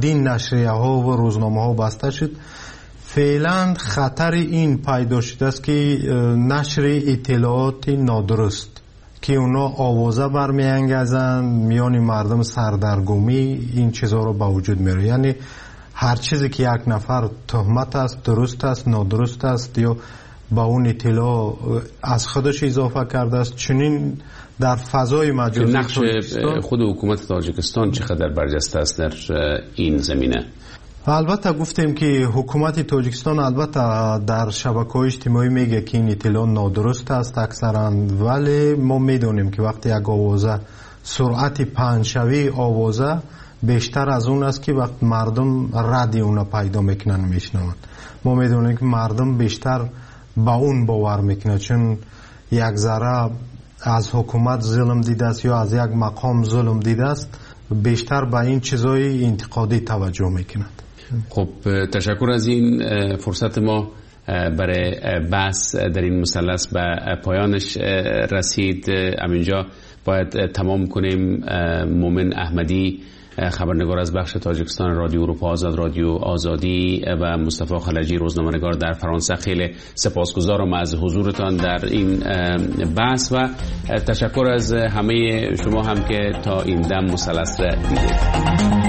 چندین نشریه ها و روزنامه ها بسته شد. فعلا خطر این پیدا شده است که نشر اطلاعات نادرست که اونا آوازه برمیانگیزند میان مردم، سردرگمی، این چیزها رو به وجود میاره. یعنی هر چیزی که یک نفر تهمت است، درست است، نادرست است یا با اون اطلاع از خودش اضافه کرده است، چنین در فضای مجازی نقش خود حکومت تاجیکستان چقدر برجسته است در این زمینه؟ البته گفتیم که حکومت تاجیکستان البته در شبکه‌های اجتماعی میگه که این اطلاع نادرست است اکثرا، ولی ما میدونیم که وقتی یک آوازه سرعت پهن‌شوی آوازه بیشتر از اون است که وقت مردم رد اون پیدا میکنن میشنوند. ما میدونیم که مردم بیشتر با اون باور میکنه، چون یک ذره از حکومت ظلم دیده است یا از یک مقام ظلم دیده است، بیشتر به این چیزای انتقادی توجه میکند. خب تشکر از این فرصت. ما برای بحث در این مثلث به پایانش رسید. همینجا باید تمام کنیم. مومن احمدی، خبرنگار از بخش تاجیکستان رادیو اروپا آزاد، رادیو آزادی، و مصطفی خلجی، روزنامه‌نگار در فرانسه، خیلی سپاسگزارم از حضورتان در این بحث و تشکر از همه شما هم که تا این دم مثلث را دیدید.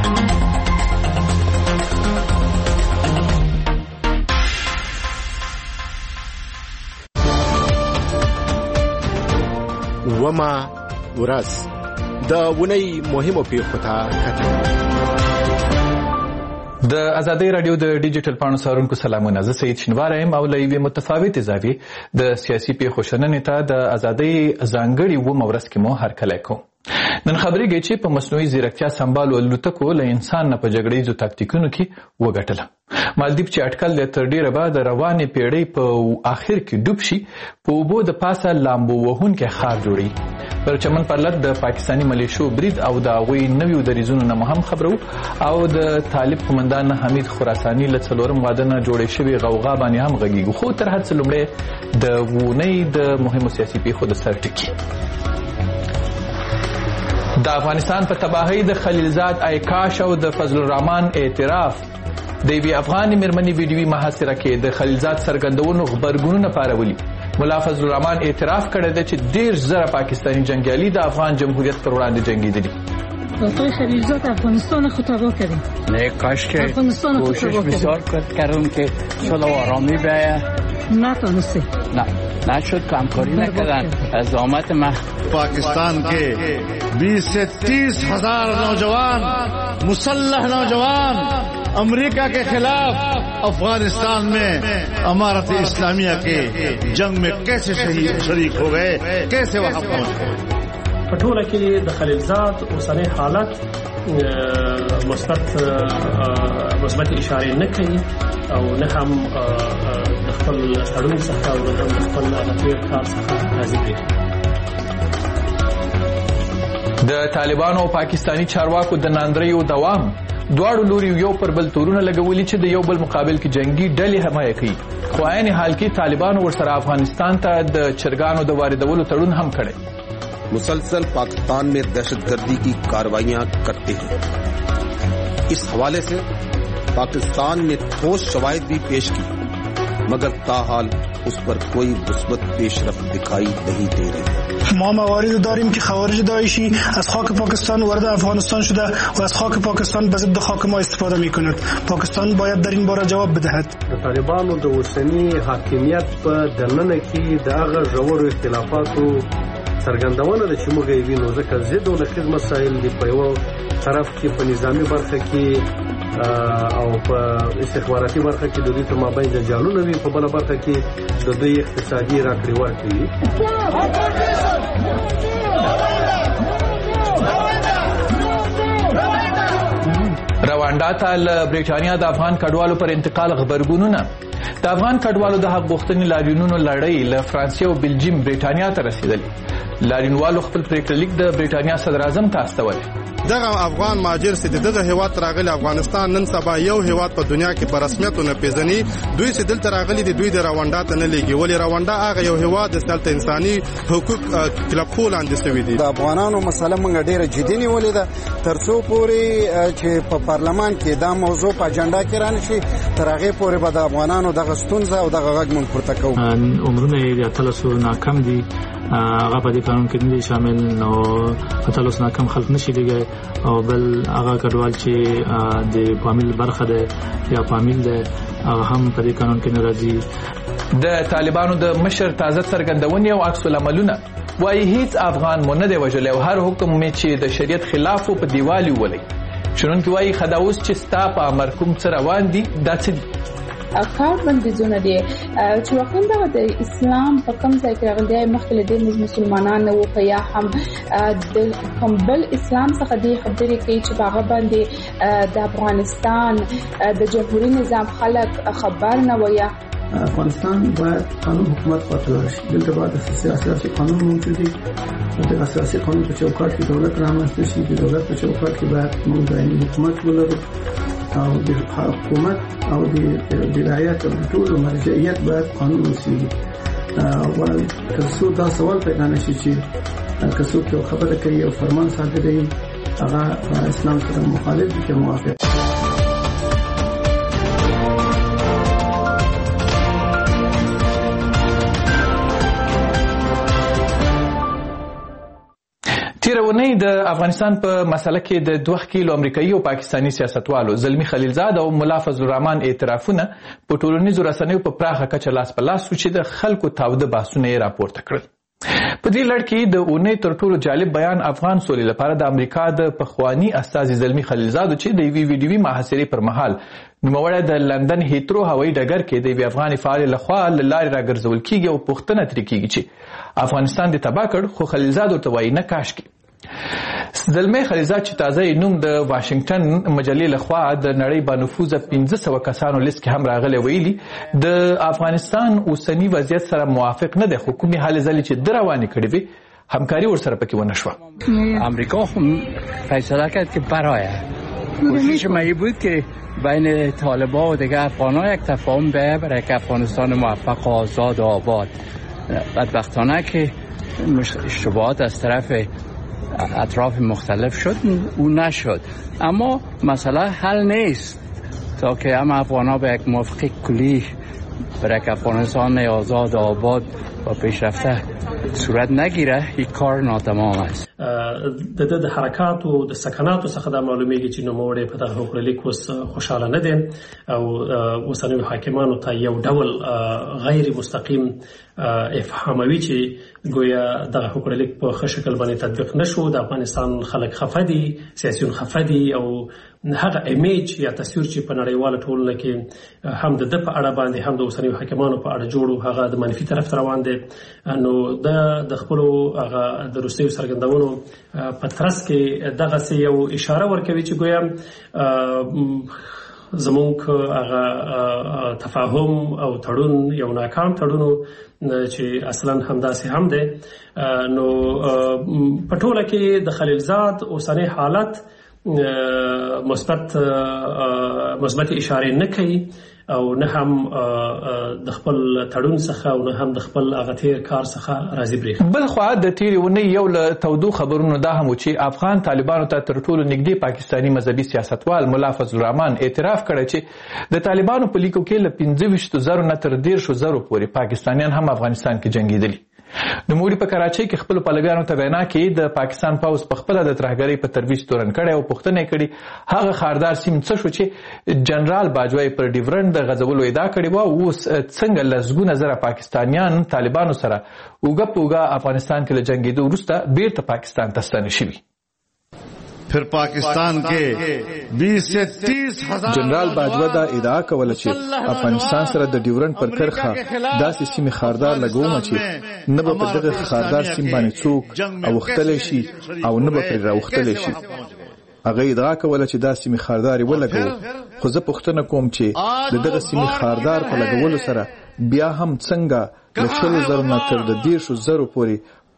وما ورځ د ونی مهمو پیښو ته کتل. د ازادۍ رادیو د ډیجیټل پاڼو څارونکو سلامونه. زه سید شینواری یم او له یوې متفاوتې زاویې د سیاسي پیښو شننې ته د ازادۍ ځانګړې اوومه ورځ کې مو هرکلی کوم. نن خبرېږي چې په مصنوعي ځیرکتیا سمبالو الوتکو له انسان نه په جګړیزو تاکتیکونو کې وګټله. مالدیپ چې اټکل دی تر ډیره به د روانې پیړۍ په آخر کې ډوب شي، په اوبو د پاسه لامبو وهونکی ښار جوړوي. پر چمن پرلط د پاکستاني ملیشو برید او د هغوی نویو دریځونو نه هم خبرو او د طالب قومندان حمید خراساني له څلورم واده نه جوړې شوې غوغا باندې هم غږیږو. خو تر هر څه لومړی د اونۍ د مهمو سیاسي پیښو د سر ټکي. د افغانستان په تباهۍ د خلیلزاد ایکاش او د فضل الرحمن اعتراف. د یوې افغانې مېرمنې ویډیوي محاصره کې د خلیلزاد څرګندونو غبرګونونه پارولي. ملا فضل الرحمن اعتراف کړی دی چې ډېر زره پاکستانی جنګیالي د افغان جمهوریت پر وړاندې جنګېدلي. آقای خلیلزاد افغانستان خود تباه کردیم. نه کاش که کوشش بسیار کردم که صلح و آرامی بیاید. نتونسته. نشد، همکاری نکردن. از آمد ما پاکستان کے 20 سے 30 ہزار نوجوان مسلح نوجوان امریکہ کے خلاف افغانستان میں امارت اسلامیہ کے جنگ میں کیسے شریک ہو گئے، کیسے وہاں پہنچ گئے. پټوله کې د خلیلزاد اوسنی حالت مثبت اشاره نه کوي او نه هم د خپل تړون څخه او نه هم د خپل هغه کار څخه راضي دي. د طالبانو او پاکستانی چارواکو د ناندریو دوام. دواړو لوري یو پر بل تورونه لګولي چې د یو بل مقابل کې جنگي ډلې حمایه کوي. خو عین حال کې طالبانو ورسره افغانستان ته د چرګانو د واردولو تړون هم کړی. مسلسل پاکستان میں دہشت گردی کی کارروائیاں کرتے ہیں. اس حوالے سے پاکستان نے ٹھوس شواہد بھی پیش کی، مگر تاحال اس پر کوئی مثبت پیش رفت دکھائی نہیں دے رہی. ما موارد داریم که خوارج داعشی از خاک پاکستان وارد افغانستان شده و از خاک پاکستان به ضد خاک ما استفاده می‌کند. پاکستان باید در این باره جواب بدهد. د طالبانو د اوسنی حاکمیت په دننه کې د هغه ژورو اختلافاتو څرګندونه ده چې موږ یې وینو، ځکه ضد او نقیض مسایل دي. په یو طرف کې په نظامی برخه کې او په استخباراتي برخه کې د دوی تر مابین جنجالونه وي، په بله برخه کې د دوی اقتصادي راکړې ورکړې وي. روانډا ته له برېټانیا د افغان کډوالو پر انتقال غبرګونونه. د افغان کډوالو د حق غوښتنې لاریونونو لړۍ له فرانسې او بلجیم برېټانیا ته رسېدلې. لاریونوالو خپل پرېکړه لیک د برېټانیا صدر اعظم ته استولی. د دغه افغان مهاجر چې دغه هیواد راغلي افغانستان نن سبا یو هیواد په دنیا کې په رسمیت نه پیژني. دوی چې دلته راغلي دي دوی د رواندا ته نه لګي، ولې رواندا هغه یو هیواد د دلته انساني حقوق کلب خو لاندې شوی دي. د افغانانو مسله موږ ډیره جدي نیولې ده، ترڅو پورې چې په پارلمان کې دا موضوع په اجنډا کې رانشي تر هغه پورې به د افغانانو دغه ستونزه او دغه غږ موږ پورته کوو. عمرونه یې اتلسو ناکام دي، هغه په دې قانون کې نه دي شامل، نو اتلسو ناکام خلک نشي دیږي، او بل هغه کډوال چې د فامیل برخه ده یا فامیل ده هغه هم په دې قانون کې نه راځي. د طالبانو د مشر تازه څرګندونې او عکس العملونه وايي هیڅ افغان مو نه دی وژلی او هر حکم می چې د شریعت خلاف په دیوالي ولي. شنونکي وايي خدا اوس چې ستا په امر کوم څه روان دي دا څه دي؟ کار بندیزونه دي چې واقعا د اسلام په کوم ځای کې راغلي مخکې له دې مسلمانان او په یا هم د کومبل اسلام څخه دي خبرې کوي چې هغه باندې د افغانستان د جمهوریت نظام خلک خبر نه وي. افغانستان باید قانون حکومت پاتې شي. دلته باید اساسي قانون موجود وي. د اساسي قانون په چوکاټ کې دولت رامنځته شي. د دولت په چوکاټ کې باید موږ دایمي حکومت ولرو او د حکومت او د ولایت او ټول مرجعیت باید قانون وسیږي. او ترڅو دا سوال پیدا نشي چې کڅوړ یو خبره کوي او فرمان صادروي هغه اسلام سره مخالف دي که موافق. تیرونی د افغانستان په مسله کې د 2 کیلو امریکایي او پاکستانی سیاستوالو زلمی خلیلزاد او ملا فضل الرحمن اعترافونه په ټولنیزو رسنیو په پراخه کچه لاس په لاس چې د خلکو تاوده بحثونه یې راپورته کړل. په دې لړ کې د اونۍ تر ټولو جالب بیان افغان سولې لپاره د امریکا د پخوانی استازي زلمی خلیلزاد چې د یوې ویډیوي محاصرې پر مهال نوموړی د لندن هیترو هوایي ډګر کې د یوې افغاني فعال لخوا له لارې راګرځول کیږي او پوښتنه ترې کیږي چې افغانستان دې تباه کړ، خو خلیلزاد ورته وایي نه کاشکې. زلمی خلیلزاد چې تازه نوم د واشنگټن مجلې لخوا د نړۍ با نفوذه 1500 کسانو لیست کې هم راغلی ویلي د افغانستان اوسنی وضعیت سره موافق نه دی، خو کومې هلې ځلې چې ده روانې کړې وې همکاري ورسره پکې ونه شوه. امریکا فیصله کرد که برایه کوشش ما بود که بین طالبان و دیگه افغان‌ها یک تفاهم به برای که افغانستان موفق و آزاد و آباد. بدبختانه که اشتباهات از طرف اطراف مختلف شد او نشد، اما مسئله حل نیست تا که هم افغان‌ها به یک موافقه کلی برای که افغانستان آزاد و آباد و پیشرفته صورت نگیره این کار ناتمام است. د حرکات او د سکناتو څخه د معلومیږي چې نوموړی په دغه حکم لیک اوس خوشاله نه دي او اوسنیو حاکمانو ته یو ډول غیر مستقیم افهاموي چې گویا دغه حکم لیک په ښه شکل باندې تطبیق نشو. د افغانستان خلک خفه دي، سیاسيون خفه دي او هغه ایمیج یا تصویر چې په نړیواله ټولنه کې هم د په اړه باندې هم د اوسنیو حاکمانو په اړه جوړو هغه د منفي طرف روان دي. نو د خپل هغه د روسي سرګندونو په ترڅ کې دغه سي یو اشاره ورکوي چې گویا زمونږ هغه تفاهم او تړون یو ناکام تړون چې اصلا همداسې هم دی. نو په ټوله کې د خلیلزاد اوسنی حالت مثبت اشاره نه کوي او نه هم د خپل تړون څخه او نه هم د خپل هغه تیر کار څخه راضي بریښي. بل خو د تیرې اونۍ یو له تودو خبرونو دا هم چې افغان طالبانو ته تر ټولو نږدې پاکستانی مذهبي سیاستوال ملا فضل الرحمن اعتراف کړی چې د طالبانو په لیکو کې له 25,000 نه تر 13,000 پورې پاکستانیان هم افغانستان کې جنگیدلي. نوموړي په کراچۍ کې خپل پلویانو ته وینا کې د پاکستان پوځ په خپل د ترهګرۍ په ترویج تورن کړي او پوښتنه کړي هغه خاردار سیم څه شو چې جنرال باجوای پر ډیورنډ د غزولو ادعا کړې و او څنګه لسګونه زره پاکستانیان طالبانو سره اوګه پوګه افغانستان کې له جنگیدو وروسته بیرته پاکستان ته ستانه شوي. फिर पाकिस्तान के 20 से 30 हजार जनरल बाजवा دا ادعا کوله چې افغانستان سره د ډیورنډ پر کرخه داسې سیمې خاردار لګوم چې نه به په دغه خاردار سیم باندې څوک او وختلی شي او نه به پرې راوختلی شي. هغه ادعا کوله چې دا سیمې خاردارې ولګوو، خو زه پوښتنه کوم چې د دغه سیمې خاردار په لګولو سره بیا هم څنګه له 100,000 نه تر 13,000 پورې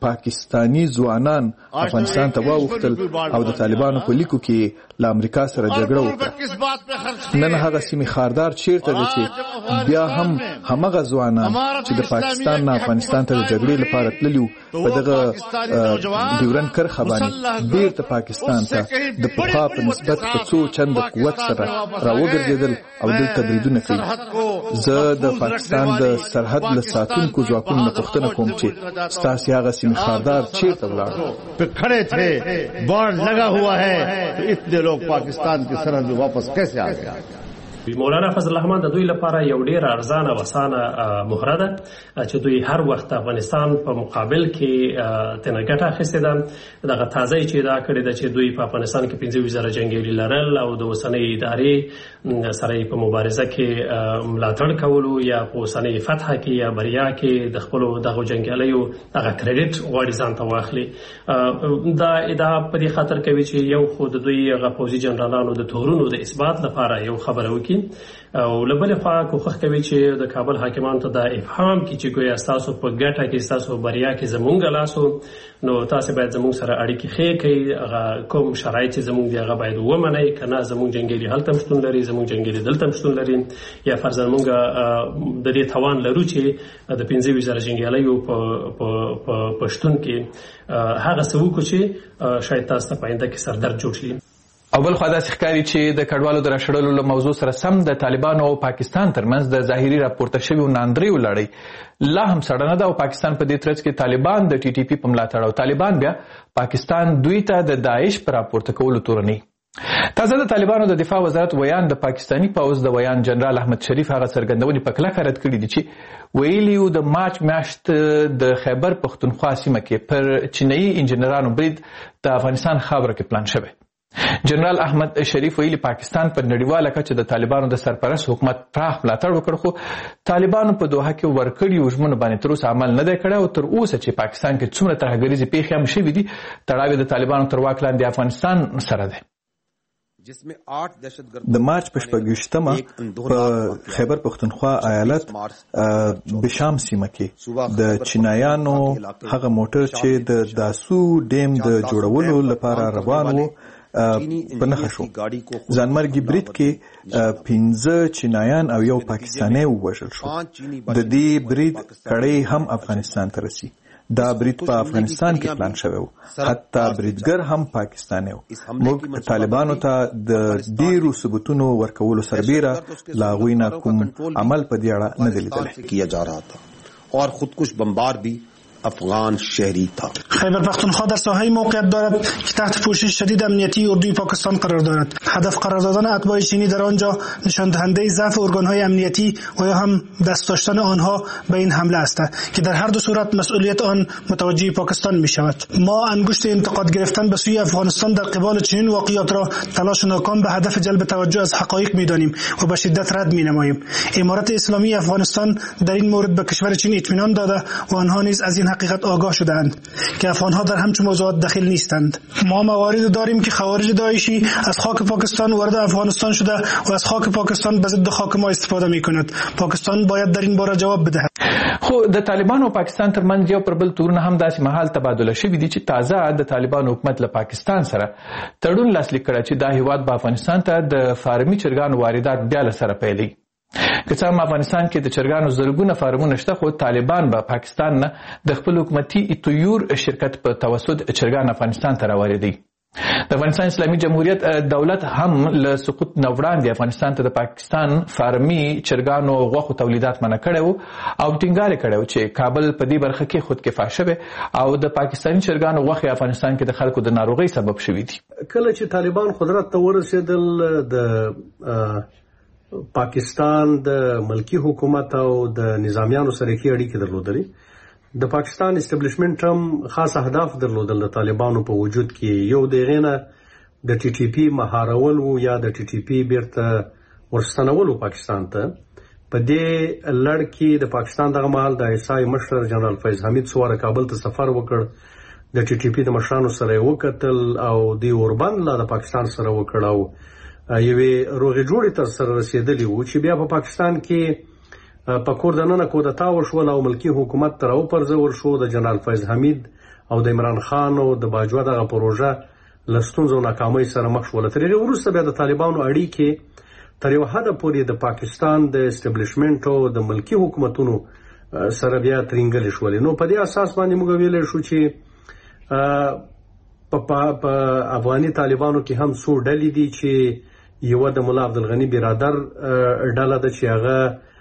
پاکستانی ځوانان افغانستان ته واوښتل او د طالبانو په لیکو کې له امریکا سره جګړه وکړه. نن هغه سیمې خاردار چیرته ده چې بیا هم همغه ځوانان چې د پاکستان نه افغانستان ته د جګړې لپاره تللي وو په دغه ډیورنډ کرښه باندې بیرته پاکستان ته د پخوا په نسبت په څو چنده قوت سره راوګرځېدل او دلته بریدونه کوي. زه د پاکستان د سرحد له ساتونکو ځواکونو نه پوښتنه کوم چې ستاسې هغه سیمې خاردار چیرته ولاړ؟ کھڑے تھے بارڈ لگا ہوا ہے تو اتنے لوگ پاکستان کی سرحد میں واپس کیسے آ گیا؟ مولانا فضل الرحمن د دوی لپاره یو ډیر ارزانه او اسانه مهره ده چې دوی هر وخت افغانستان په مقابل کې تنه ګټه اخیستې ده. دغه تازه چې دا کړی ده چې دوی په افغانستان کې 15,000 جنگیالي لرل او د اوسنۍ ادارې سره په مبارزه کې ملاتړ کولو یا په اوسنۍ فتح کې یا بریا کې د خپل دغه جنگیالیو دغه کریډټ غواړي ځان ته واخلي. دا ادعا په دې خاطر کوي چې یو خو د دوی غفوزي جنرالانو د تورونو د اثبات لپاره یو خبره وکړي او لبل خوا کوښښ کوي چې د کابل حاکمانو ته دا افهام کړي چې ګویا تاسو په ګټه کې تاسو بریا کې زمونږ لاسو نو تاسو باید زمونږ سره اړیکې ښې کړئ. کوم شرایط چې زمونږ دی هغه باید ومنئ که نه زمونږ جنګیالي هلته هم شتون لري زمونږ جنګیالي دلته هم شتون لري یا فرضاً موږ د دې توان لرو چې د 15,000 جنګیالیو په شتون کې هغه څه وکړو چې شاید تاسو ته په آینده کې سردرد جوړ شي. او بل خوا داسې ښکاري چې د کډوالو د راښړلو له موضوع سره سم د طالبانو او پاکستان ترمنځ د ظاهري راپورته شویو ناندریو لړۍ لا هم سړنه ده او پاکستان په دې ترڅ کې طالبان د ټي ټي پي په ملاتړ او طالبان بیا پاکستان دوی ته د داعش په راپورته کولو تورنوي. تازه د طالبانو د دفاع وزارت ویان د پاکستانی پوځ د ویان جنرال احمد شریف هغه څرګندونې په کلکه رد کړي دي چې ویلي وو د مارچ میاشت د خیبر پښتونخوا سیمه کې پر چینایي انجینرانو برید د افغانستان خاوره کې پلان شوی. جنرال احمد شریف ویلي پاکستان په نړیواله کچه د طالبانو د سرپرست حکومت پراخ ملاتړ وکړ خو طالبانو په دوحه کې ورکړیو ژمنو باندې تر اوسه عمل نه دی کړی او تر اوسه چې پاکستان کې څومره ترهګریزې پیښې هم شوي دي تړاو د طالبانو تر واک لاندې افغانستان سره دی. د مارچ په 26مه په خیبر پښتونخوا ایالت بشام سیمه کې د چینایانو هغه موټر چې د داسو ډیم د جوړولو لپاره روان وو په نښه شو. ځانمرګي برید کې 15 چینایان او یو پاکستانی ووژل شو. د دې برید کړۍ هم افغانستان ته رسي. دا برید په افغانستان کې پلان شوی و. حتی بریدګر هم پاکستانی و. موږ طالبانو ته د ډیرو ثبوتونو ورکولو سربیره لا هغوی نه کوم عمل په دې اړه نه دی لیدلی. کیا جا رہا تھا اور خودکش بمبار بھی افغان شهری تا. خیبر پختونخوا در ساحه موقعیت دارد که تحت پوشش شدید امنیتی اردوی پاکستان قرار دارد. هدف قرار دادن اتباع چینی در آنجا نشان دهنده ضعف ارگانهای امنیتی و یا هم دست داشتن آنها به این حمله است که در هر دو صورت مسئولیت آن متوجه پاکستان می شود. ما انگشت انتقاد گرفتن به سوی افغانستان در قبال چنین واقعیات را تلاش ناکام به هدف جلب توجه از حقایق می دانیم و به شدت رد می نماییم. امارت اسلامی افغانستان در این مورد به کشور چین اطمینان داده و آنها نیز از این حقیقت آگاه شدند که افغانها در همچون موضوعات دخیل نیستند. ما مواردی داریم که خوارج داعشی از خاک پاکستان وارد افغانستان شده و از خاک پاکستان به ضد خاک ما استفاده می‌کند. پاکستان باید در این باره جواب بدهد. خو د طالبانو او پاکستان ترمنځ یو پر بل تورونه هم داسې مهال تبادله شوي دي چې تازه د طالبانو حکومت له پاکستان سره تړون لاسلیک کړی چې دا هیواد به افغانستان ته د فارمي چرګانو واردات بیا له سره پیلوي. که څه هم افغانستان کې د چرګانو زرګونه فارمونه شته خو طالبان به پاکستان نه د خپل حکومتي ایتویور شرکت په توسط چرګان افغانستان ته راوړي. د افغانستان اسلامي جمهوریت دولت هم له سقوط نه وړاندې افغانستان ته د پاکستان فارمي چرګانو غوښو تولیدات منع کړی و او ټینګار یې کړی و چې کابل په دې برخه کې خودکفا شوی او د پاکستاني چرګانو غوښې افغانستان کې د خلکو د ناروغۍ سبب شوي دي. کله چې طالبان قدرت ته ورسېدل د پاکستان د ملکی حکومت او د نظامیانو سره کې اړیکې درلودلې. د پاکستان اسټابلیشمنت هم خاص اهداف درلودل د طالبانو په وجود کې. یو دغه نه د ټي ټي پی مهارول وو یا د ټي ټي پی بیرته ورستنولو پاکستان ته. په دې لړ کې د پاکستان دغه مهال د ایسای مشر جنرال فیض حمید سواره کابل ته سفر وکړ. د ټي ټي پی د مشرانو سره وکتل او دی اوربند لا د پاکستان سره وکړ او یوې روغې جوړې تر سره رسېدلې وو چې بیا په پاکستان کې په کور دننه کودتا وشول او ملکی حکومت ته راوپرځول شو. د جنرال فیض حمید او د عمران خان او د باجوه دغه پروژه له ستونزو ناکامۍ سره مخ شوله. تر هغې وروسته بیا د طالبانو اړیکې تر یو حده پورې د پاکستان د اسټبلیشمنټ او د ملکي حکومتونو سره بیا ترینګلې شولې. نو په دې اساس باندې موږ ویلی شو چې په افغاني طالبانو کې هم څو ډلې دي چې یوه د ملا عبدالغني برادر ډله ده چې هغه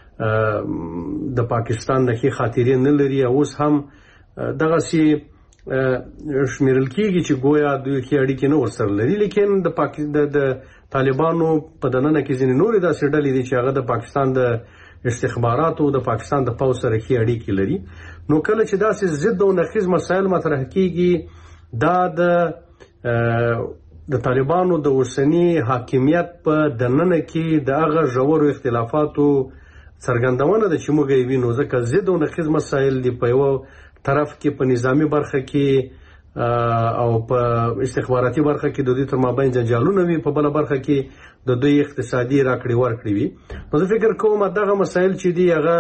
د پاکستان نه ښې خاطرې نه لري او اوس هم دغسې شمیرل کېږي چې گویا دوی ښې اړیکې نه ورسره لري. لیکن د طالبانو په دننه کې ځینې نورې داسې ډلې دي چې هغه د پاکستان د استخباراتو د پاکستان د پوځ سره ښې اړیکې لري. نو کله چې داسې ضد او نقیض مسایل مطرح کېږي دا د طالبانو د اوسني حاکمیت په دننه کې د هغه ژورو اختلافاتو څرګندونه ده چې موږ یې وینو، ځکه ضد او نقیض مسایل دي. په یوه طرف کې په نظامی برخه کې او په استخباراتي برخه کې د دوی تر مابین جنجالونه وي، په بله برخه کې د دوی اقتصادي راکړې ورکړې وي. نو زه فکر کوم دغه مسایل چې دي هغه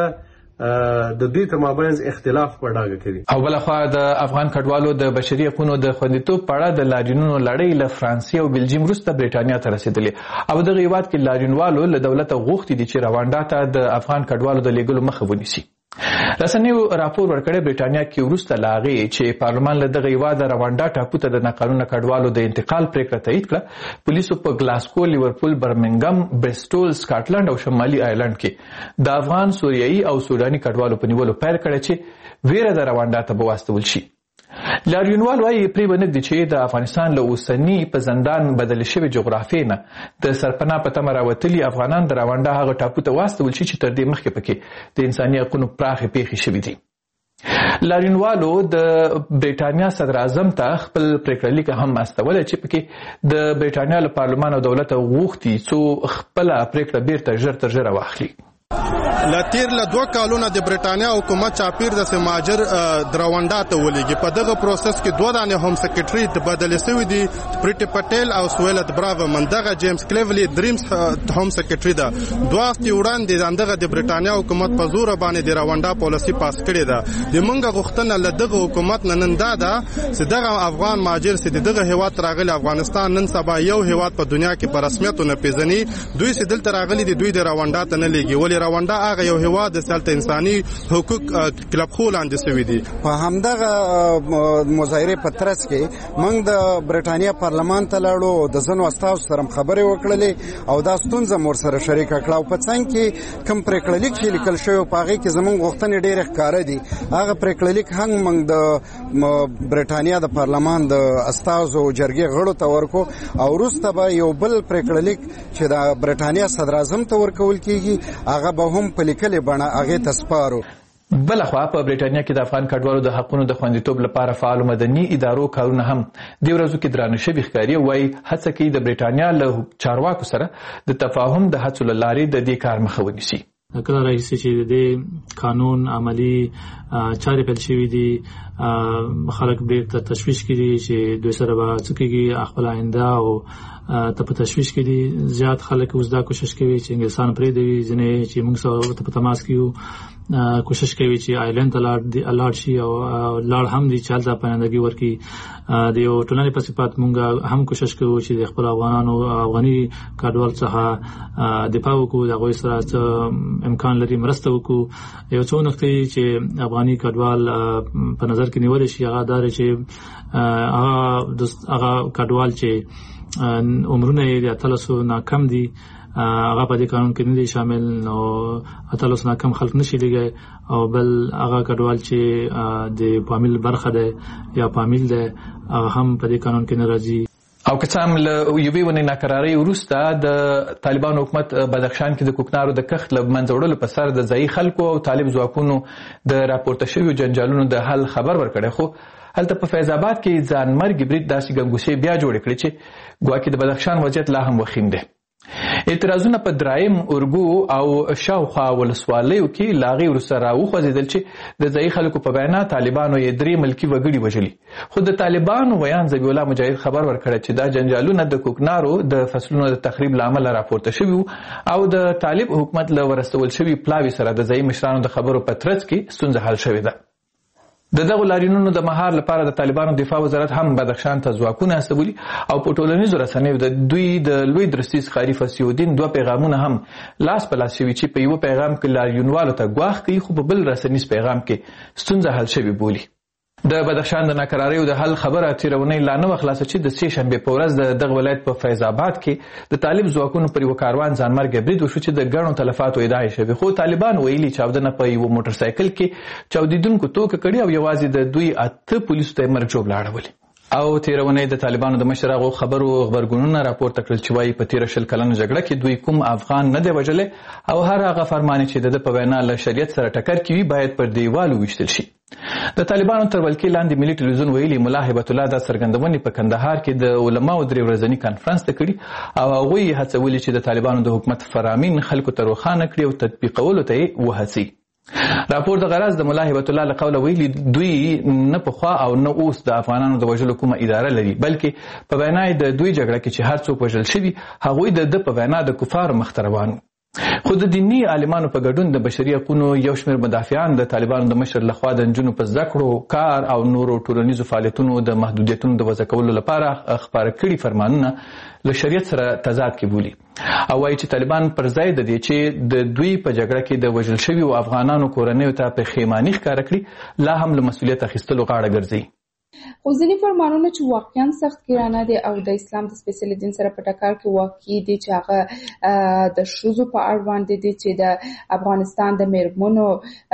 د دوی تر مابین اختلاف په ډاګه کوي. او بلخوا د افغان کډوالو د بشري حقوقو د خوندیتوب په اړه د لاریونونو لړۍ له فرانسې او بلجیم وروسته برېټانیا ته رسېدلې او دغه هېواد کې لاریونوالو له دولته غوښتي دي چې روانډا ته د افغان کډوالو د لیږلو مخه ونیسي. رسنیو راپور ورکړی برېټانیا کې وروسته له هغې چې پارلمان له دغه هېواده روانډا ټاپو ته د ناقانونه کډوالو د انتقال پرېکړه تایید کړه. پولیسو په ګلاسکو، لیورپول، برمنګم، برسټول، سکاټلند او شمالي آیرلنډ کې د افغان، سوریایي او سوداني کډوالو په نیولو پیل کړی چې ویره د روانډا ته به واستول شي. لاریونوال وایي پرې به نږدي چې د افغانستان له اوسني په زندان بدلې شوې جغرافیې نه د سرپناه په تمه راوتلي افغانان د روانډا هغه ټاپو ته واستول شي چې تر دې مخکې پکې د انساني حقونو پراخې پیښې شوي دي. لاریونوالو د برېټانیا صدر اعظم ته خپل پریکړه لیک هم استولی چې پکې د برېټانیا له پارلمان او دولته غوښتي څو خپله پریکړه بیرته ژر تر ژره واخلي. لاتیر له 2 کالونه د برېټانیا حکومت چاپیر د مهاجر دروانډا ته ولېږي. په دغه پروسس کې 2 دانې هوم سیکرټري بدلې شوي دي، پریټي پټیل او سویلت براو. من دغه جیمز کلیولي دریمز هوم سیکرټري ده. 2 هفتې وړاندې دغه د برېټانیا حکومت په زور باندې د روانډا پالیسي پاس کړې ده. د منګه غوښتنه له دغه حکومت نن دا ده چې دغه افغان مهاجر چې دغه هیواد راغلي افغانستان نن سبا یو هیواد په دنیا کې په رسمیت نه پیژني. دوی چې دلته راغلي دي دوی د روانډا ته نه لېږي، ولې روانډا هغه یو هیواد د سلطه انساني حقوق کلب خو لاندې شوی دي. په همدغه مظاهره په ترڅ کې موږ د برېټانیا پارلمان ته لاړو، د ځینو استازو سره خبرې وکړلې او دا ستونزه مور سره شریکه کړه. او په څنګ کې کوم پریکړه لیک چې لیکل شوی په هغې کې زموږ غوښتنې ډېرې ښکاره دي. هغه پریکړه لیک هم موږ د برېټانیا د پارلمان د استازو جرګې غړو ته ورکو او وروسته به یو بل پریکړه لیک چې د برېټانیا صدر اعظم ته ورکول کېږي هغه به هم په لیکلې بڼه هغې ته سپارو. بلخوا په برېټانیا کې د افغان کډوالو د حقونو د خوندیتوب لپاره فعالو مدني ادارو کارونه هم د ورځو کې درانه شوي ښکاري. وایي هڅه کوي د برېټانیا له چارواکو سره د تفاهم د هڅو له لارې د دې کار مخه ونیسي. کله راځي چې د قانون عملی چارې پیل شوي دي، خلک ډېر تشویش کړي چې دوی سره به څه کېږي، خپل آینده او ته په تشویش کې دي. زیات خلک اوس دا کوشش کوي چې انګلستان پرېږدي، ځینې چې موږ سره په تماس کې یو کوشش کوي چې آیلند ته لاړ شي او لاړ هم دي چې هلته پایندګي ورکړي. د یو ټولنې په صفت موږ هم کوشش کوو چې د خپل افغانانو افغاني کډوال څخه دفاع وکړو، د هغوی سره څه امکان لري مرسته وکړو. یو څو نقطې چې افغاني کډوال په نظر کې نیول شي هغه دا چې هغه کډوال چې عمرونه یې د 18 نه کم دي هغه په دې قانون کې نه دي شامل، نو 18 نه کم خلک نشي لګي. او بل هغه کډوال چې د فامیل برخه ده یا فامیل ده هغه هم په دې قانون کې نه راځي. او که څه هم له یوې ونې ناکرارۍ وروسته د طالبانو حکومت بدخشان کې د کوکنارو د کښت له منځه وړلو په سر د ځایي خلکو او طالب ځواکونو د راپورته شویو جنجالونو د حل خبر ورکړی، خو هلته په فیض آباد کې ځانمرګي برید داسې ګنګوسې بیا جوړې کړې چې ګواکې د بدخشان وضعیت لا هم وخیم دی. اعتراضونه په درایم، اورګو او شاوخوا ولسوالیو کې له هغې وروسته راوخوځېدل چې د ځایي خلکو په وینا طالبانو یې 3 ملکي وګړي وژلي. خو د طالبانو ویان ذبیح الله مجاهد خبر ورکړی چې دا جنجالونه د کوکنارو د فصلونو د تخریب له امله راپورته شوي او د طالب حکومت له ورستول شوي پلاوي سره د ځایي مشرانو د خبرو په ترڅ کې ستونزه حل شوې ده. د دغو لاریونونو د مهار لپاره د طالبانو دفاع وزارت هم بدخشان ته ځواکونه استولي او په ټولنیزو رسنیو د دوی د لوی درستیز قاري فصیح‌الدین 2 پیغامونه هم لاس په لاس شوي چې په یو پیغام کې لاریونوالو ته ګواښ کوي خو په بل رسنیز پیغام کې ستونزه حل شوي بولي. د بدخشان د ناکراریو د حل خبره تیرونی لا نه خلاصه چې د 3 شنبه په ورځ د دغه ولایت په فیض آباد کې د طالب ځواکونو پر یو کاروان ځانمرګ برید وشو چې د ګڼو تلفاتو ادعا شوې خو طالبان ویلي چاودنه په یو موټر سایکل کې چاودیدونکو توګه کړي او یوازې د دوی 8 پولیسو ته مرګ جوړ لاړولي. او تیرونی د طالبانو د مشر هغو خبرګونونه راپورته کړل چې وایي په تیر 20 کلنه جګړه کې دوی کوم افغان نه دی وژلی او هر هغه فرمان چې د په وینا له شریعت سره ټکر کوي باید پر دیوال وویشتل شي. د طالبانو تر ولکې لاندې ملي ټلویزیون ویلي ملا هیبت الله دا څرګندونې په کندهار کې د علماو 3 ورځني کانفرنس ته کړي او هغوی هڅولي چې د طالبانو د حکومت فرامین خلکو ته روښانه کړي او تطبیقولو ته یې وهڅي. راپور د غرض د ملا هیبت الله له قوله ویلي دوی نه پخوا او نه اوس د افغانانو د وژلو کومه اداره لري بلکې په وینا د دوی جګړه کې چې هر څوک وژل شوي هغوی د په وینا د کفارو مخته روان. خو د دیني عالمانو په ګډون د بشري حقوقو یو شمېر مدافعان د طالبانو د مشر لخوا د نجونو په زده کړو کار او نورو ټولنیزو فعالیتونو د محدودیتونو د وضع کولو لپاره خپاره کړي فرمانونه له شریعت سره تضاد کې بولي او وایي چې طالبان پر ځای د دې چې د دوی په جګړه کې د وژل شویو افغانانو کورنیو ته پښیماني ښکاره کړي لا هم له مسؤلیت اخیستلو غاړه ګرځي. خو ځینې فرمانونه چې واقعا سخت ګرانه دي او د اسلام د سپیڅلي دین سره په ټکر کې واقع دي چې هغه د ښځو په اړوند دي چې د افغانستان د میرمنو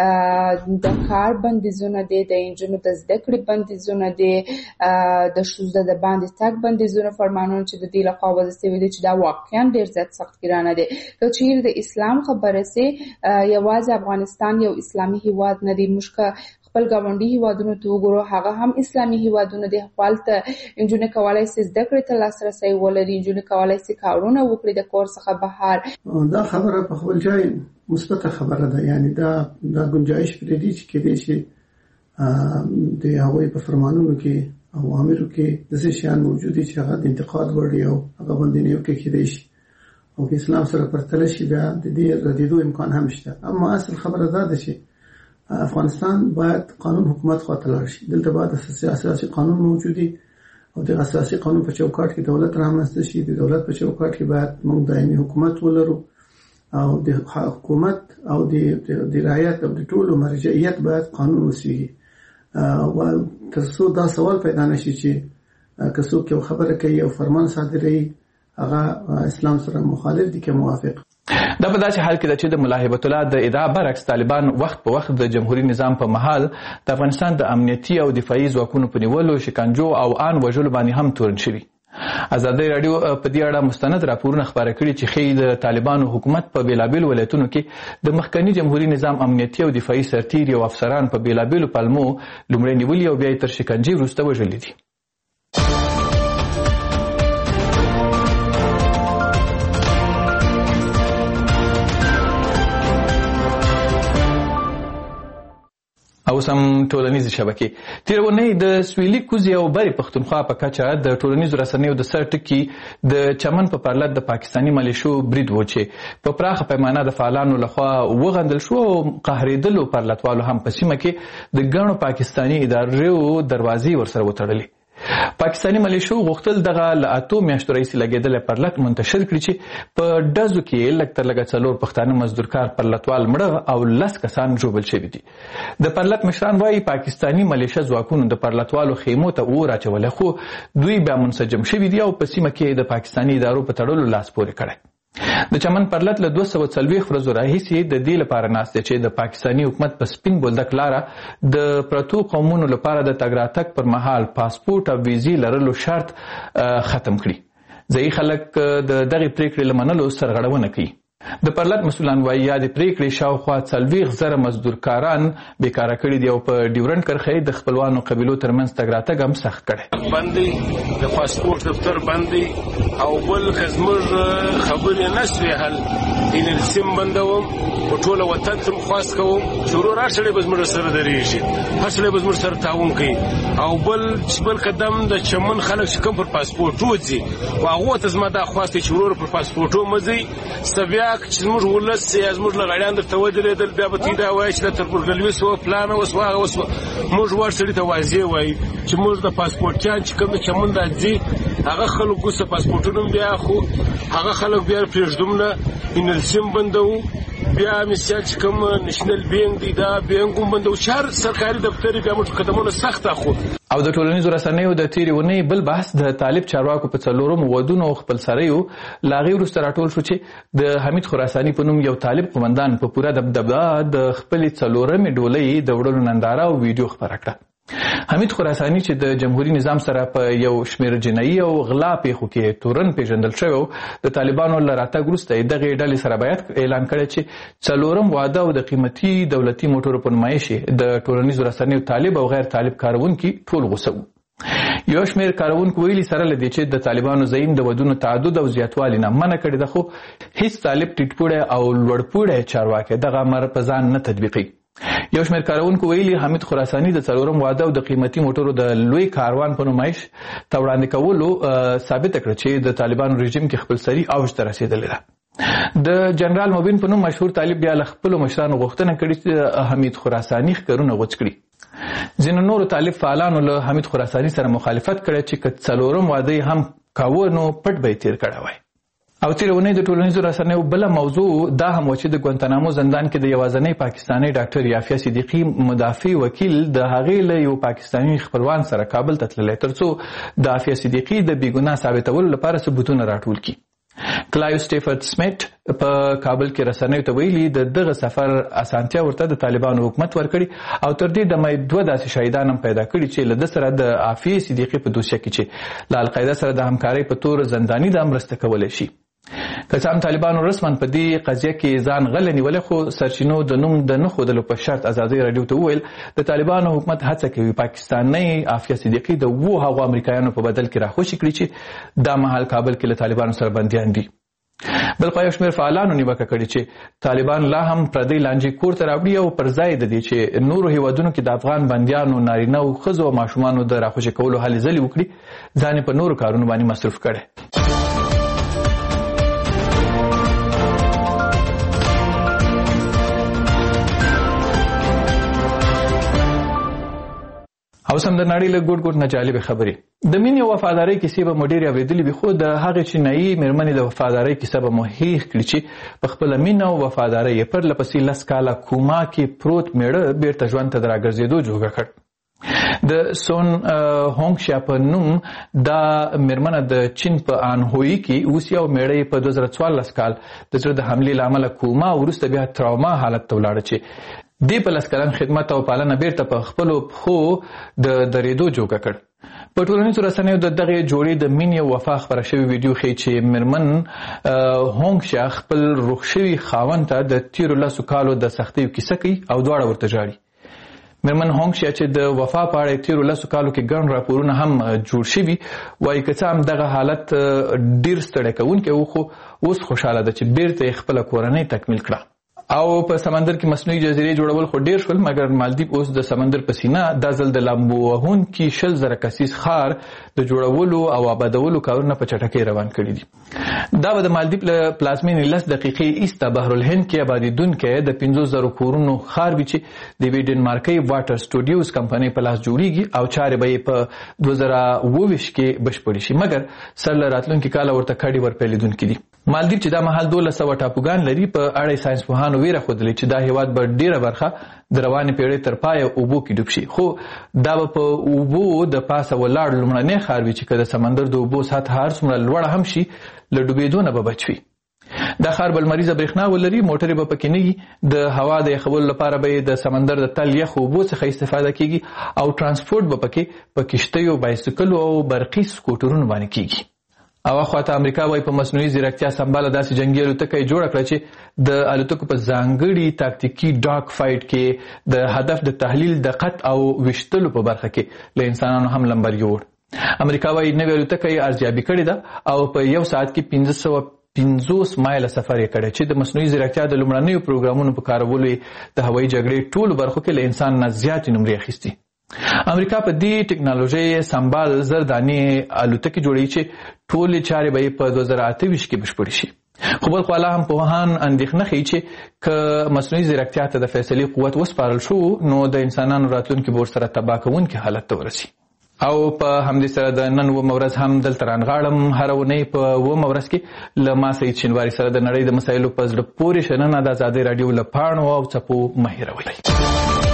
د کار بندیزونه دي د نجونو د زده کړې بندیزونه دي د ښځو د باندې تګ بندیزونه فرمانونه چې د دې لخوا وضع شوي دي چې دا واقعا ډېر زیات سخت ګرانه دي. که چیرې د اسلام خبره سي یوازې افغانستان یو اسلامي هیواد نه دی موږ خپل ګاونډي هیوادونو ته وګورو هغه هم اسلامي هیوادونه دي خپلته انجونې کولای شي زده کړې ته لاسرسی ولري انجونې کولای شي کارونه وکړي د کور څخه بهر. دا خبره په خپل ځای مثبت خبره ده یعنی دا گنجائش پرې دي چې کېدای شي د هغوی په فرمانونو کې اوامرو کې داسې شیان موجود دي چې هغه د انتقاد وړ او هغه باندې یو کې کېدای شي او په اسلام سره پرتله شي بیا د دې ردېدو امکان هم شته. اما اصل خبره دا ده چې افغانستان باید قانون حکومت خواته لاړ شي. دلته باید اساسي قانون موجودي او د اساسي قانون په چوکاټ کې دولت رامنځته شي. د دولت په چوکاټ کې باید موږ دایمي حکومت ولرو او د حکومت او د رعایت او د ټولو مرجعیت باید قانون وسیږي. او تر څو دا سوال پیدا نشي چې که څوک یو خبره کوي او فرمان صادروي هغه اسلام سره مخالف دي که موافق. دا په داسې حال کې ده چې د ملا هیبت الله د ادعا برعکس طالبان وخت په وخت د جمهوریت نظام په محل د افغانستان د امنیتي او دفاعي ځواکونو په نیولو شکنجو او آن وژلو باندې هم تورن شوي. ازادي رادیو په دې اړه مستند راپورونه خپاره کړي چې ښیي د طالبانو حکومت په بیلابیلو ولایتونو کې د مخکني جمهوریت نظام امنیتي او دفاعي سرتیري او افسران په بیلابیلو پلمو لومړی نیولي او بیا یې تر شکنجې وروسته وژلي دي. او سم ټولنیزې شبکې تیرونی د سویلي کوزي او بری پښتونخوا په کچه د ټولنیزو رسنیو د سر ټکي د چمن په پرلط د پاکستاني ملیشو برید و چې په پراخه پیمانه د فعالانو لخوا وغندل شو او قهرېدلو پرلطوالو هم په سیمه کې د ګڼو پاکستاني ادارو دروازې ورسره وتړلې. پاکستاني ملیشو غوښتل دغه له 8 میاشتو راهیسې لګېدلی پرلط منتشر کړي چې په ډزو کې لږ تر لږه 4 پښتانه مزدورکار پرلطوال مړه او 10 کسان ژوبل شوي دي. د پرلط مشران وایي پاکستاني ملیشه ځواکونو د پرلطوالو خیمو ته اور اچولی خو دوی بیا منسجم شوي دي او په سیمه کې د پاکستاني ادارو په تړلو لاس پورې کړی. د چمن پرلط له 240 ورځو راهیسې د دې لپاره ناست دی چې د پاکستاني حکومت په سپین بولدک لاره د پرتو قومونو لپاره د تګ راتګ پر مهال پاسپورت او ویزې لرلو شرط ختم کړي. ځایي خلک د دغې پریکړې له منلو سرغړونه کوي. د پرلط مسؤلان وایي یا د پریکړې شاوخوا 40,000 مزدورکاران بیکاره کړي دي او په ډیورنډ کرښې د خپلوانو قبیلو ترمنځ تګ راتګ هم سخت کړی. باندې د پاسپورت دفتر باندې او بل زموږ خبرې نه شوې حل انرژي بندوم په ټوله وطن ته خواست کوم چې ورور هر سړی به زموږ سره درېږي، هر سړی به زموږ سره تعاون کوي. او بل قدم د چمن خلک چې کوم پر پاسپورټو ځي هغو ته زما دا خواست دی چې ورور پر پاسپورټو مه ځئ. بیا چې زموږ ولس یا زموږ لغړیان درته ودرېدل بیا به تی دا وایي چې دا تربورګلوي سوه فلانه وسوه هغه وسوه. موږ ور سړي ته واضح وایي چې موږ د پاسپورټیان چې کوم د چمن دا ځي هغه خلک اوس پاسپورټونه بیا خو هغه خلک بیا پرېږدم نه، انرژي بندوو. بیا مثال چې کوم نېشنل بینک دی دا بینک هم بندوو چې هر سرکاري دفتر بیا موږ قدمونه سخت اخلو. او د ټولنیزو رسنیو د تیرې اونۍ بل بحث د طالب چارواکو په 4 ودونو خپلسریو لاغي وروسته راټول شو چې د حمید خراساني په نوم یو طالب قومندان په پوره دبدبه د خپلې 4مې ډولۍ د وړلو ننداره او ویډیو خپره کړه. حمید خراساني چې د جمهوریت نظام سره په یو شمېر جنایي او غلا پیښو کې تورن پیژندل شوی د طالبانو له راتګ وروسته دغه ډلې سره باید اعلان کړی چې 4م واده او د قیمتي دولتي موټرو په نمایش د ټولنیزو رسنیو طالب او غیر طالب کاروونکي ټول غوسه وو. یو شمېر کاروونکو ویلي سره لدې چې د طالبانو زعیم د ودونو تعدد او زیاتوالي نه منع کړی ده، خو هیڅ طالب ټیټپوړی او لوړپوړی چارواکی دغه امر په ځان نه تطبیقي. یو شمېر کاروونکو ویلي حمید خراساني د 4م واده او د قیمتي موټرو د لوی کاروان په نمایش ته وړاندې کولو ثابت کړ چې د طالبانو رژیم کې خپلسري اوج ته رسېدلې ده. د جنرال مبین په نوم مشهور طالب بیا له خپلو مشرانو غوښتنه کړې چې حمید خراساني ښکرونه غوڅ کړي. ځینو نورو طالب فعالانو له حمید خراساني سره مخالفت کړی چې که 4م واده هم کاوه نو پټ به یې تیر کړی وای. او تیره اونۍ د ټولنیزو رسنیو بله موضوع دا هم و چې د ګوانتانامو زندان کې د یوازنۍ پاکستاني ډاکټر یافیه صدیقي مدافع وکیل د هغې له یو پاکستاني خپلوان سره کابل ته تللی ترڅو د یافیه صدیقي د بېګناه ثابتولو لپاره ثبوتونه راټول کړي. کلایو سټیفورد سمیت په کابل کې رسنیو ته ویلي د دغه سفر اسانتیا ورته د طالبانو حکومت ورکړي او تر دې دمه 2 داسې شهیدان هم پیدا کړي چې له ده سره د عافیې صدیقي په دوسیه کې چې له القاعده سره د همکارۍ په تور زنداني د مرسته کولی شي. که څه هم طالبانو رسما په دې قضیه کې ځان غلی نیولی، خو سرچینو د نوم د نه ښودلو په شرط ازادۍ راډیو ته وویل د طالبانو حکومت هڅه کوي پاکستاني عافیه صدیقي د 2 هغو امریکایانو په بدل کې راخوشي کړي چې دا مهال کابل کې له طالبانو سره بندیان دي. بل خوا یو شمېر فعالانو نیوکه کړې چې طالبان لا هم پردی لانجې کور ته راوړي او پر ځای د دې چې نورو هیوادونو کې د افغان بندیانو نارینه او ښځو او ماشومانو د راخوشي کولو هلې ځلې وکړي ځان په نورو کارونو باندې مصروف کړي. او سم د نړۍ له ګوټ ګوټ نه جالبې خبرې. د مینې او وفادارۍ کیسې به مو ډېرې اورېدلې وي، خو د هغې چینایي مېرمنې د وفادارۍ کیسه به مو هېښ کړي چې په خپله مینه او وفادارۍ یې پرله پسې 10 کاله کوما کې پروت مېړه بېرته ژوند ته د راګرځېدو جوګه کړ. د سون هونګ شیا په نوم دا مېرمنه د چین په آنهویي کې اوسي او مېړه یې په 2014 کال د زړه د حملې له امله کوما وروسته بیا تراوما حالت ته ولاړه چې دې په 10 کلن خدمت او پالنه بیرته په خپلو پښو د درېدو جوګه کړ. په ټولنیزو رسنیو د دغې جوړې د مینې او وفا خپره شوې ویډیو ښیي چې مېرمن هونګ شیا خپل روغ شوي خاوند ته د تېرو 10 کالو د سختیو کیسه کوي او دواړه ورته ژاړي. مېرمن هونګ شیا چې د وفا په اړه تېرو 10 کالو کې ګڼ راپورونه هم جوړ شوي وایي که څه هم دغه حالت ډېر ستړی کوونکی و، خو اوس خوشحاله ده چې بیرته یې خپله کورنۍ تکمیل کړه. او په سمندر کې مصنوعي جزیرې جوړول خو ډیر شول، مګر مالدیپ اوس د سمندر په سینه دا ځل د لامبو وهونکي 20,000 کسیز ښار د جوړولو او آبادولو کارونه په چټکۍ روان کړي دي. دا به د مالدیپ له پلازمینې 10 دقیقې ایسته بحرالهند کې آبادېدونکی د 50,000 کورونو ښار وي چې د یوې ډنمارکۍ واټر سټوډیوز کمپنۍ په لاس جوړیږي او چارې به یې په 2022 کې بشپړې شي، مګر سر له راتلونکي کاله ورته کډې ورپیلېدونکي دي. مالدیپ چې دا مهال 1200 ټاپوګان لري، په اړه ساینسپوهانو ویره ښودلې چې دا هیواد به ډیره برخه د روانې پیړۍ تر پایه اوبو کې ډوب شي، خو دا به په اوبو د پاسه ولاړ لومړنی ښار وي چې که د سمندر د اوبو سطحه هر څومره لوړه هم شي له ډوبېدو نه به بچ وي. دا ښار به لمریزه برېښنا ولري، موټرې به پکې نه وي، د هوا د یخولو لپاره به د سمندر د تل یخ اوبو څخه استفاده کیږي او ترانسپورټ به پکې په کشتیو، بایسکلو او برقي سکوټرونو باندې کیږي. او خواته امریکا وایي په مصنوعي ځیرکتیا سمباله داسې جنګي الوتکه یې جوړه کړه چې د الوتکو په ځانګړي تاکتیکي ډاګ فایټ کې د هدف د تحلیل، دقت او ویشتلو په برخه کې له انسانانو هم لمبر یوړ. امریکا وایي نوې الوتکه یې ارزیابي کړې ده او په 1 ساعت کې 50 مایله سفر یې کړی چې د مصنوعي ځیرکتیا د لومړنیو پروګرامونو په کارولو د هوایي جګړې ټولو برخو کې له انسان نه زیاتې نمرې اخیستي. امریکا په دې ټکنالوژۍ سمبال زر دانې الوتکې جوړوي چې ټولې چارې به یې په 2028 کې بشپړې شي. خو بل خوا لا هم پوهان اندېښنه ښیي چې که مصنوعي ځیرکتیا ته د فیصلې قوت وسپارل شو نو د انسانانو راتلونکي به ورسره تباه کوونکي حالت ته ورسي. او په همدې سره د نن 9 ورځ هم دلته رانغاړم. هره اونۍ په 9 ورځ کې له ما سعید شینواري سره د نړۍ د مسایلو په زړه پورې شننه د ازادۍ راډیو له پاڼو او څپو مه هېروئ.